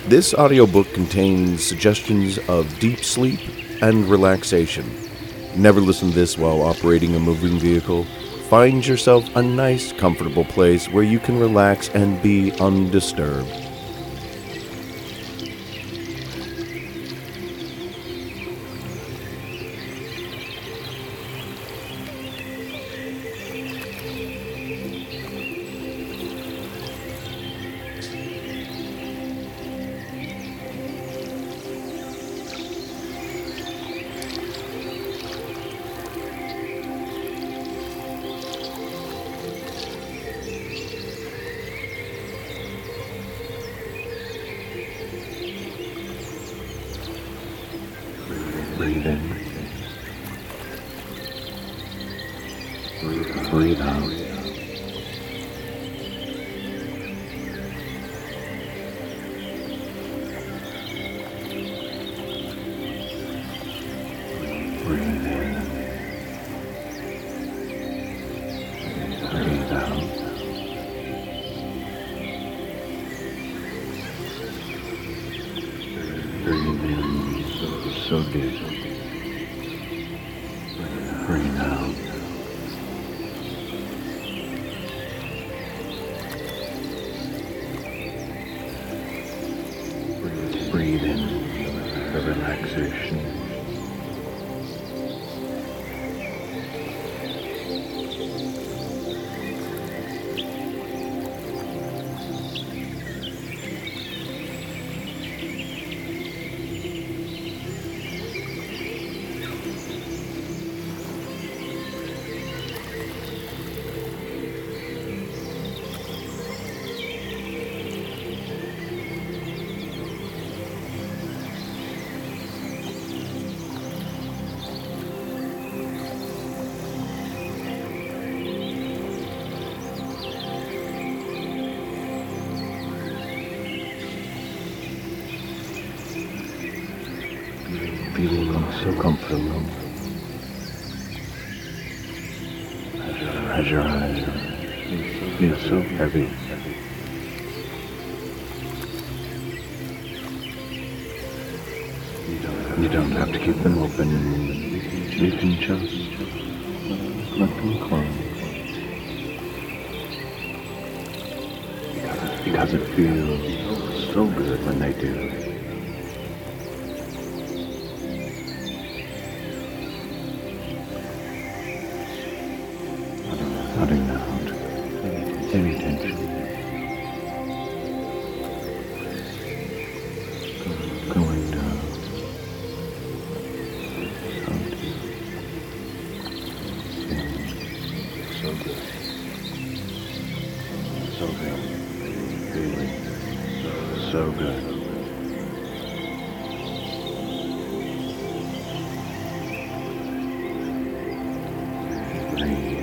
This audiobook contains suggestions of deep sleep and relaxation. Never listen to this while operating a moving vehicle. Find yourself a nice, comfortable place where you can relax and be undisturbed. Breathe in. Breathe out. Breathe in. Breathe out. Breathe in. So good. Breathe out. Breathe in the relaxation. Feeling so comfortable as your eyes feel so heavy. You don't have to keep them open. You can just let them close. Because it feels so good when they do. Cutting out any tension. Going down. So good. So good. Feeling so good. Breathe.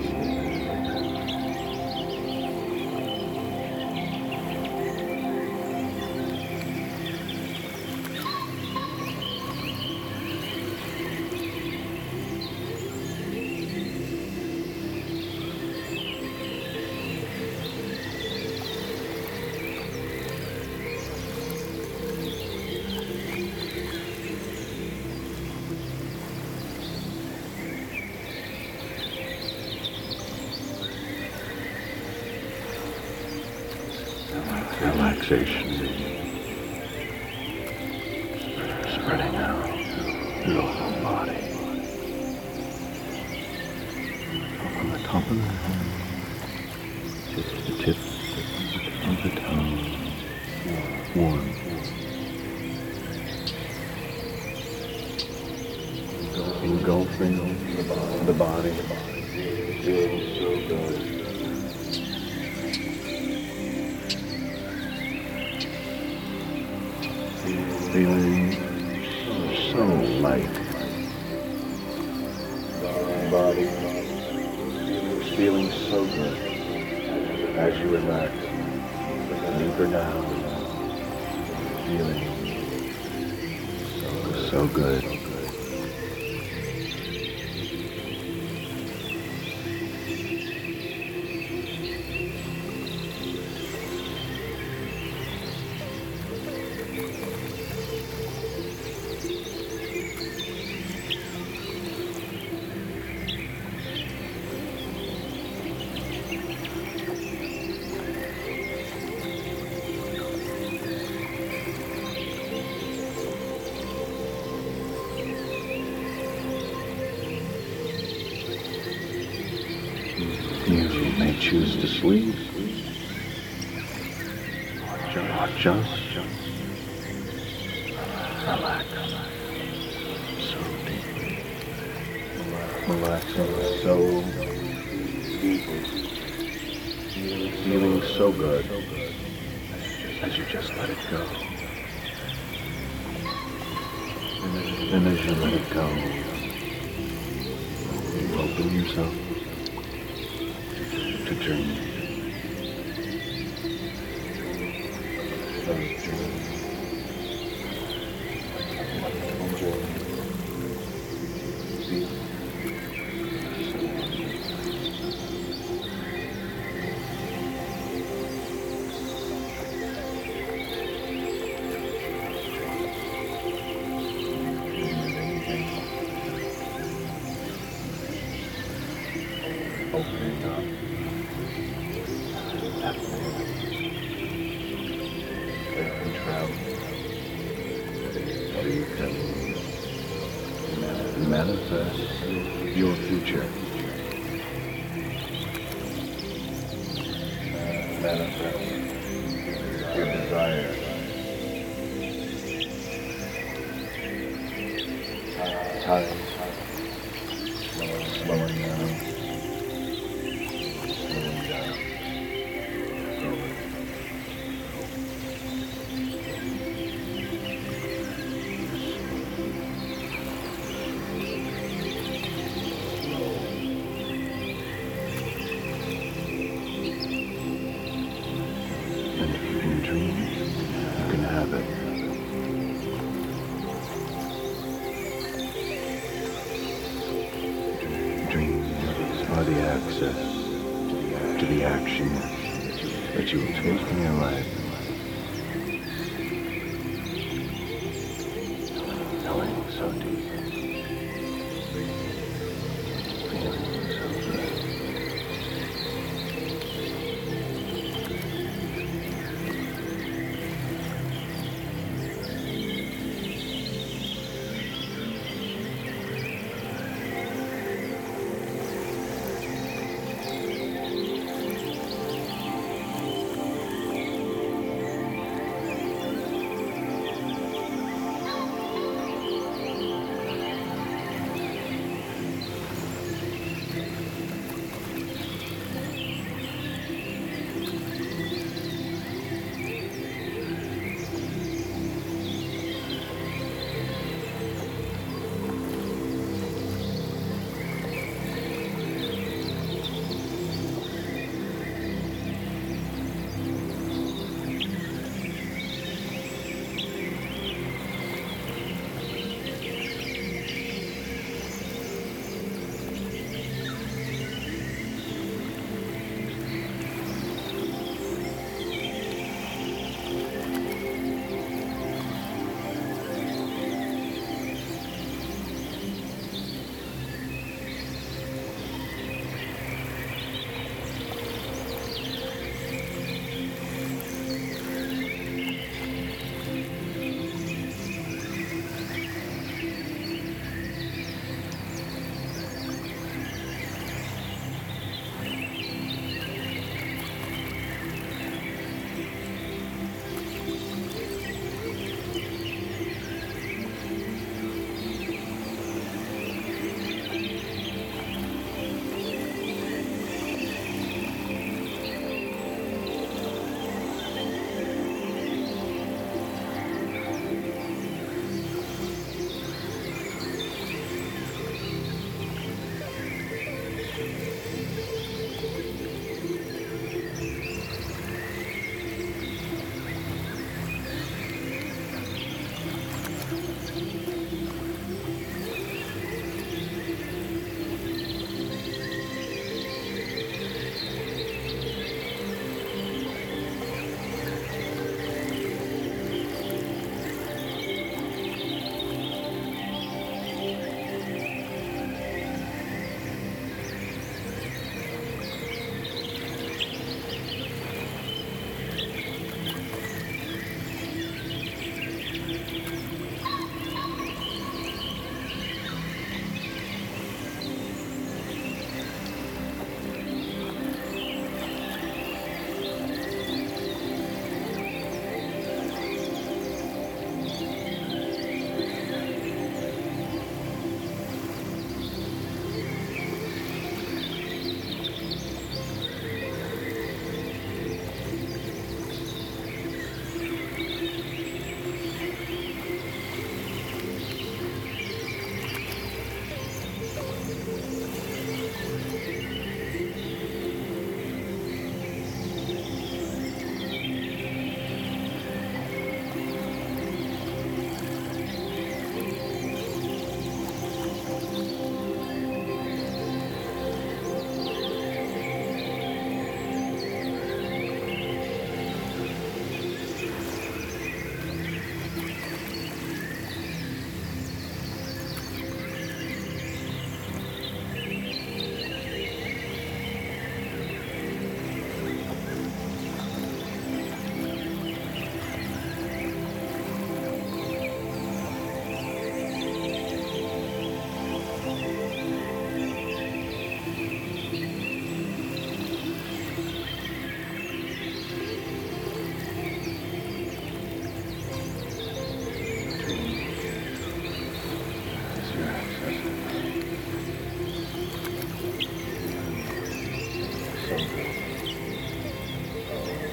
Relaxation spreading out through the whole body, from the top of the head to the tip of the tongue. Warm, engulfing the body, feeling so good. Feeling so light. Body feeling so good as you relax deeper down. Feeling so good. choose to sleep, or just relax so deeply, relaxing so deeply, feeling so good as you just let it go. And as you let it go, you open yourself to dream. Those dreams. Opening up that world that you can travel, so you can manifest your future, manifest your desires. Time slowing down. And if you can dream, you can have it. Dreams are the access to the action that you will take in your life. Knowing so deep, feeling so good.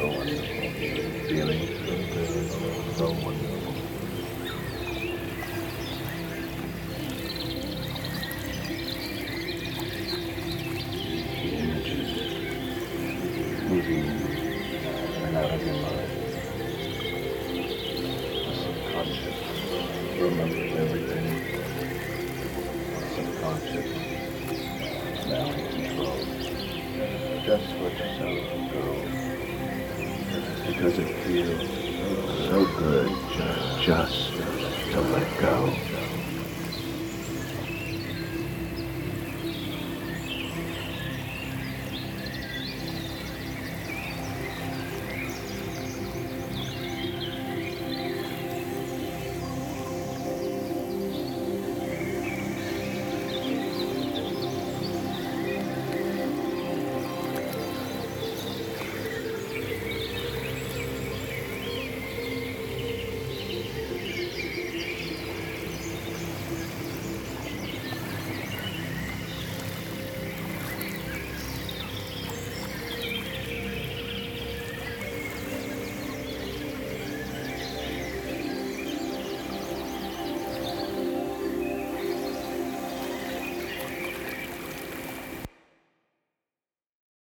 so wonderful. Feeling so good, so wonderful. The images moving in and out of your mind. The subconscious remembers everything. The subconscious now in control. Just let yourself go. Because it feels so good just to let go.